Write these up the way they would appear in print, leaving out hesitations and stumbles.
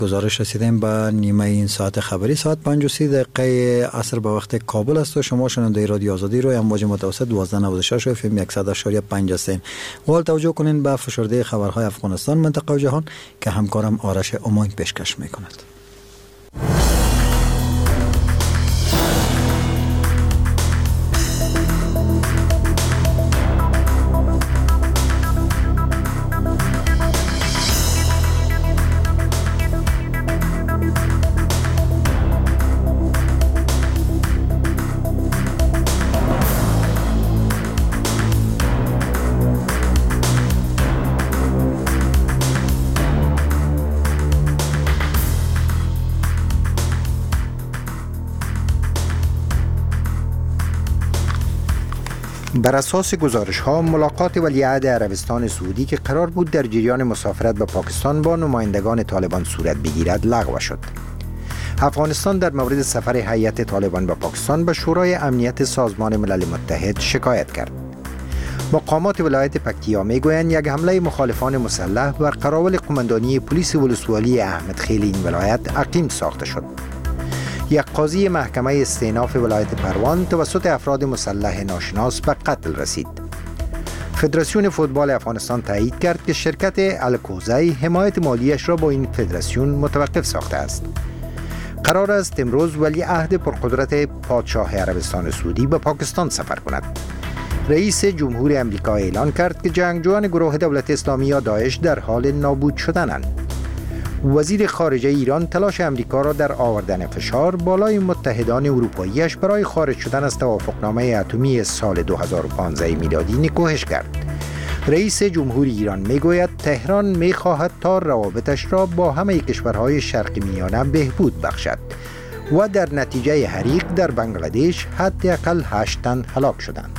گزارش رسیدیم به نیمه این ساعت خبری ساعت 5:30 عصر به وقت کابل است و شما شنونده رادیو آزادی روی امواج متوسط 1296 و FM 100.5 هستین. و توجه کنین به فشرده خبرهای افغانستان، منطقه و جهان که همکارم آرش امید پیشکش میکند. بر اساس گزارش‌ها ملاقات ولیعهد عربستان سعودی که قرار بود در جریان مسافرت به پاکستان با نمایندگان طالبان صورت بگیرد لغو شد. افغانستان در مورد سفر هیئت طالبان به پاکستان به شورای امنیت سازمان ملل متحد شکایت کرد. مقامات ولایت پکتیا میگویند یک حمله مخالفان مسلح بر قراول قماندانی پلیس ولسوالی احمد خیل این ولایت عقیم ساخته شد. یک قاضی محکمه استئناف ولایت پروان توسط افراد مسلح ناشناس به قتل رسید. فدراسیون فوتبال افغانستان تایید کرد که شرکت الکوزی حمایت مالیش را با این فدراسیون متوقف ساخته است. قرار است امروز ولیعهد پرقدرت پادشاه عربستان سعودی به پاکستان سفر کند. رئیس جمهور امریکا اعلان کرد که جنگجویان گروه دولت اسلامی یا داعش در حال نابود شدنند. وزیر خارجه ایران تلاش امریکا را در آوردن فشار بالای متحدان اروپاییش برای خارج شدن از توافقنامه اتمی سال 2015 میلادی نکوهش کرد. رئیس جمهور ایران میگوید تهران میخواهد تا روابطش را با همه کشورهای شرق میانه بهبود بخشد و در نتیجه حریق در بنگلادش حداقل 8 تن هلاک شدند.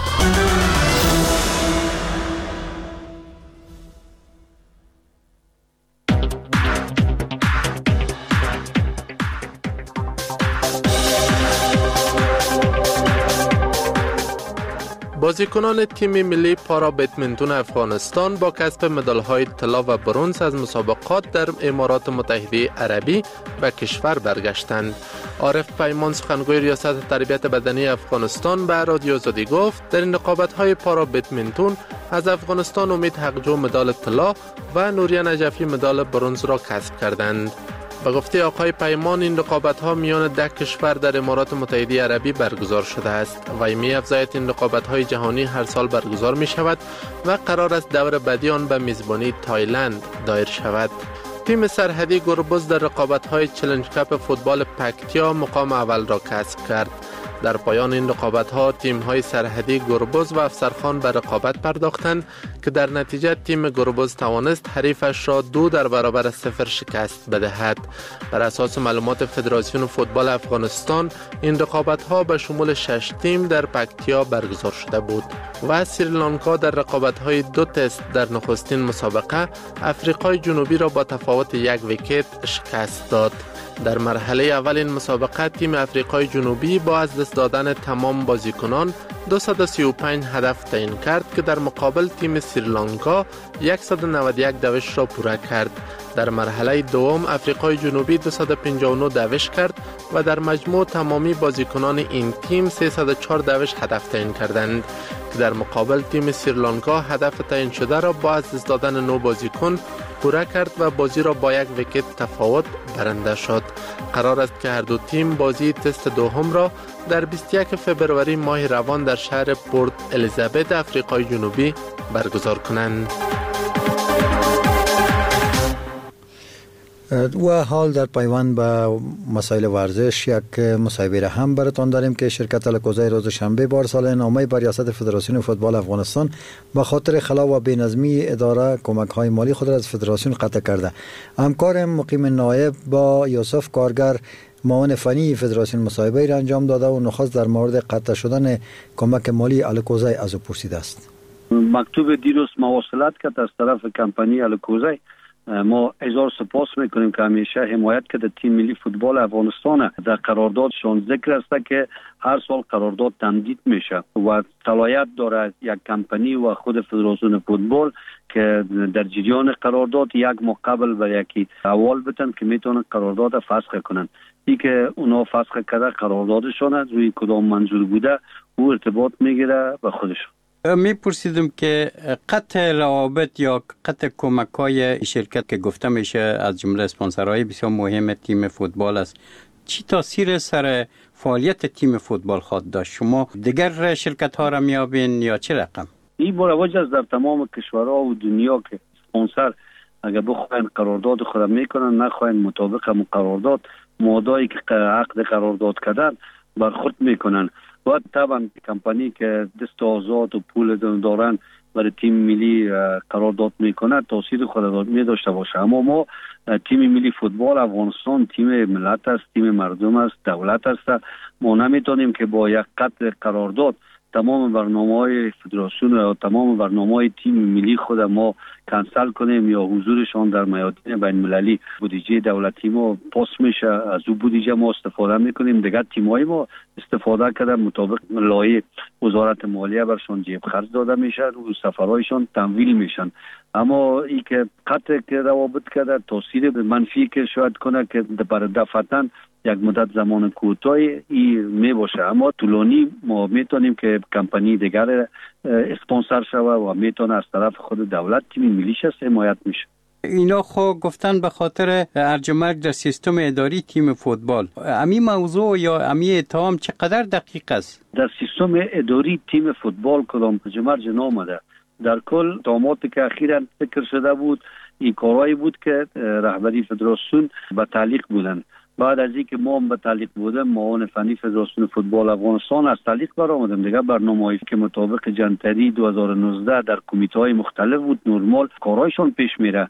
بازیکنان تیم ملی پارا بدمینتون افغانستان با کسب مدال‌های طلا و برنز از مسابقات در امارات متحده عربی به کشور برگشتند. عارف پیمان سخنگوی ریاست تربیت بدنی افغانستان به رادیو آزادی گفت در این رقابت‌های پارا بدمینتون از افغانستان امید حقجو مدال طلا و نوریه نجفی مدال برنز را کسب کردند. به گفته آقای پیمان این رقابت‌ها میان 10 کشور در امارات متحده عربی برگزار شده است و می‌افزاید این رقابت‌های جهانی هر سال برگزار می‌شود و قرار است دور بعدی آن به میزبانی تایلند دایر شود. تیم سرحدی گربز در رقابت‌های چلنج کپ فوتبال پکتیا مقام اول را کسب کرد. در پایان این رقابت‌ها تیم‌های سرحدی گربز و افسرخان به رقابت پرداختند که در نتیجه تیم گربز توانست حریفش را 2-0 شکست بدهد. بر اساس معلومات فدراسیون فوتبال افغانستان این رقابت‌ها به شمول 6 تیم در پکتیا برگزار شده بود و سریلانکا در رقابت‌های 2 تست در نخستین مسابقه افریقای جنوبی را با تفاوت 1 ویکت شکست داد. در مرحله اول این مسابقه تیم افریقای جنوبی با از دست دادن تمام بازیکنان 235 هدف تعیین کرد که در مقابل تیم سریلانکا 191 دوش را پوره کرد. در مرحله دوم افریقای جنوبی 259 دوش کرد و در مجموع تمامی بازیکنان این تیم 304 دوش هدف تعیین کردند که در مقابل تیم سریلانکا هدف تعیین شده را با از دست دادن 9 بازیکن پوره کرد و بازی را با 1 ویکت تفاوت برنده شد. قرار است که هر دو تیم بازی تست دوم را در 21 فبروری ماه روان در شهر پورت الیزابت افریقای جنوبی برگزار کنند. و حال در پیوند به مسائل ورزش یک مصاحبه هم براتون داریم که شرکت الکوزی روز شنبه بارسال نامه بر ریاست فدراسیون فوتبال افغانستان به خاطر خلا و بی‌نظمی اداره کمک‌های مالی خود را از فدراسیون قطع کرده. همکار مقیم نایب با یوسف کارگر معاون فنی فدراسیون مصاحبه را انجام داده و نخست در مورد قطع شدن کمک مالی الکوزی از او پرسیده است. مکتوب دیروز مواصلت کرد از طرف کمپانی الکوزی ما هزار سپاس میکنیم که همیشه حمایت کرده تیم ملی فوتبال افغانستان. در قراردادشون ذکر است که هر سال قرارداد تمدید میشه و صلاحیت داره یک کمپانی و خود فدراسیون فوتبال که در جریان قرارداد یک ماه قبل و یکی اول بتن که میتونن قرارداد فسخ کنن. ای که اونا فسخ کرده قراردادشون روی کدام منظور بوده او ارتباط میگیره به خودشون. میپرسیدم که قطع روابط یا قطع کمک‌های شرکت که گفته میشه از جمله اسپانسرهای بسیار مهم تیم فوتبال است، چی تاثیر سر فعالیت تیم فوتبال خواهد داشت؟ شما دیگر شرکت ها را میابین یا چه رقم؟ این مروج است در تمام کشورها و دنیا که اسپانسر اگر بخواین قرارداد خود میکنن نخواین مطابق قرارداد ماده‌ای که عقد قرارداد کردن برخورد میکنن و طبعا کمپانی که دست آزاد و پول دارن برای تیم ملی قرارداد میکنه تاثیر خود می داشته باشه. اما ما تیم ملی فوتبال افغانستان تیم ملت است، تیم مردم است، دولت است. ما نمیتونیم که با یک قطع قرارداد تمام برنامه‌های فدراسیون و تمام برنامه‌های تیم ملی خود ما کنسل کنیم یا حضورشان در میادین بین‌المللی. بودجه دولتی ما پاس میشه، از او بودجه ما استفاده میکنیم، دیگر تیم‌های ما استفاده کرده مطابق لایحه وزارت مالیه برشان جیب خرج داده میشه و سفرهایشان تمویل میشن. اما ای که قطع روابط کرده تاثیر منفی که شاید کنه که برای دفعتاً یک مدت زمان کوتاهی می باشه، اما طولانی ما میتونیم که کمپانی دیگر اسپانسر شوه و میتونه از طرف خود دولت تیم ملیش است حمایت میشه. اینا خو گفتن به خاطر ارجمرگ در سیستم اداری تیم فوتبال. امی موضوع یا امی اتهام چقدر دقیق است؟ در سیستم اداری تیم فوتبال کدام ارجمرگ نامده. در کل اتهاماتی که اخیراً فکر شده بود این کارهایی بود که رهبری فدراسیون به تعلیق بودن. بعد از اینکه ما به تعلیق بودیم معاون فنی فدراسیون فوتبال افغانستان از تعلیق برآمدیم دیگه برنامه‌ای که مطابق جنتری 2019 در کمیته‌های مختلف بود نرمال کارهایشون پیش میره.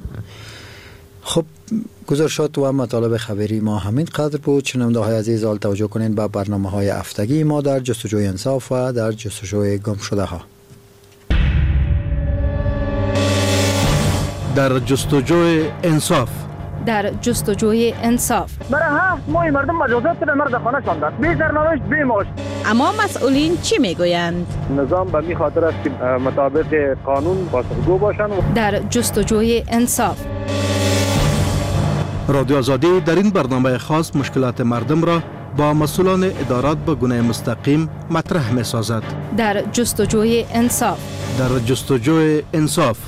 خب گزارشات و مطالب خبری ما همین قدر بود. شنونده‌های عزیز حال توجه کنین به برنامه‌های هفتگی ما در جستجوی انصاف و در جستجوی گمشده‌ها. در جستجوی انصاف، در جستجوی انصاف. برای 7 ماه مردم مجازات کردن، مرد خانه شاندن، بی سرنوشت بی معاش. اما مسئولین چی میگویند؟ نظام به می خاطر است که مطابق قانون پاسخگو باشند. در جستجوی انصاف. رادیو آزادی در این برنامه خاص مشکلات مردم را با مسئولان ادارات به گونه مستقیم مطرح می سازد. در جستجوی انصاف. در جستجوی انصاف.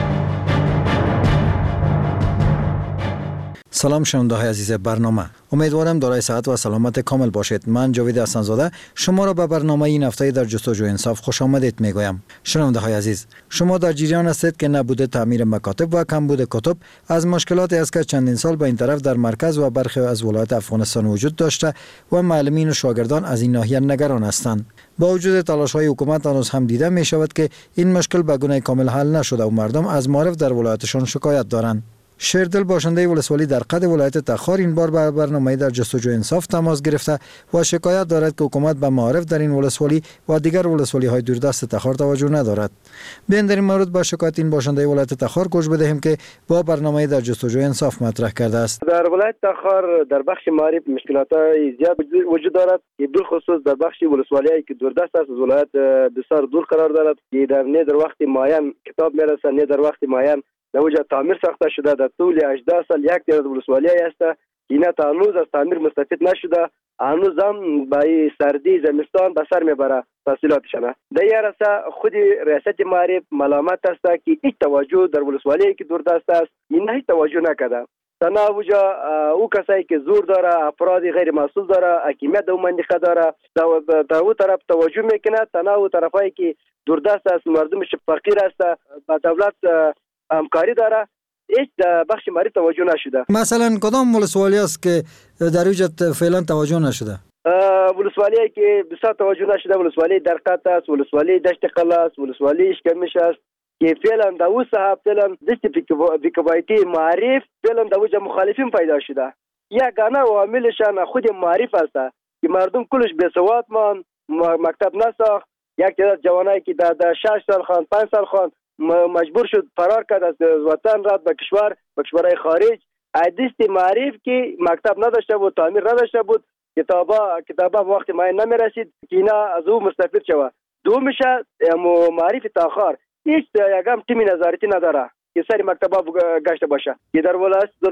سلام شنونده‌های عزیز برنامه، امیدوارم دارای صحت و سلامت کامل باشید. من جاوید حسن‌زاده شما را به برنامه این هفته در جستجوی انصاف خوش آمدید میگویم. شنونده‌های عزیز، شما در جریان هستید که نبوده تعمیر مکاتب و کمبود کتب از مشکلاتی است که چندین سال به این طرف در مرکز و برخی از ولایات افغانستان وجود داشته و معلمین و شاگردان از این ناحیه نگران هستند. با وجود تلاش‌های حکومت هنوز هم دیده می شود که این مشکل به گونه کامل حل نشده و مردم از معارف در ولایتشان شکایت دارند. شیردل باشنده ولسوالی در قد ولایت تخار این بار به برنامه در جستجوی انصاف تماس گرفته و شکایت دارد که حکومت به معارف در این ولسوالی و دیگر ولسوالی‌های دوردست تخار توجه ندارد. بیاین در این مورد با شکایت این باشنده ولایت تخار گوش بدهیم که با برنامه در جستجوی انصاف مطرح کرده است. در ولایت تخار در بخش معارف مشکلات‌های زیاد وجود دارد که بالخصوص در بخش ولسوالی‌ای که دوردست است از ولایت بسیار دور قرار دارد که در وقت معین کتاب میرسه، نه در وقت معین نوجه تعمیر ساخته شده. در طول 18 سال یک تعداد ولسوالی است که اینا تا هنوز از تعمیر مستفید نشده. هنوز هم به سردی زمستان به سر میبره تحصیلاتشان. در این عرصه خود ریاست معارف ملامت است که هیچ توجه در ولسوالی که دوردست است اینا هیچ توجه نکرده. تناوجا او کسایی که زور داره، افرادی غیر مسئول داره، حکیمیت در منطقه داره، در او طرف توجه میکنه. تناو طرفایی که دوردست است، مردمش فقیر است، با دولت همکاری داره، هیچ بخش معارف توجه نشده. مثلا کدام ولسوالی است که در وجود فعلا توجه نشده؟ ولسوالی که بسیار توجه نشده ولسوالی درقت است، ولسوالی دشت قلعه است، ولسوالی اشکمش است که فعلا در او صاحب فعلا دست بیکبایتی معارف فعلا در وجه مخالفین پیدا شده. یگانه عاملشان خود معارف است که مردم کلش بیسواد مان، مکتب نساخت. یک تعداد جوانایی که در 6 سال خوان، 5 سال خوان مجبور شد فرار کرد از وطن، رفت به کشورهای خارج. عدیست معریف که مکتب نداشته بود، تعمیر نداشته بود، کتابا وقت ما نمی رسید که اینا از او مستفید شود. دومشه معریف تاخر هیچ یکم تیمی نظارتی نداره که سری مکتبا گشته باشه که در ولایت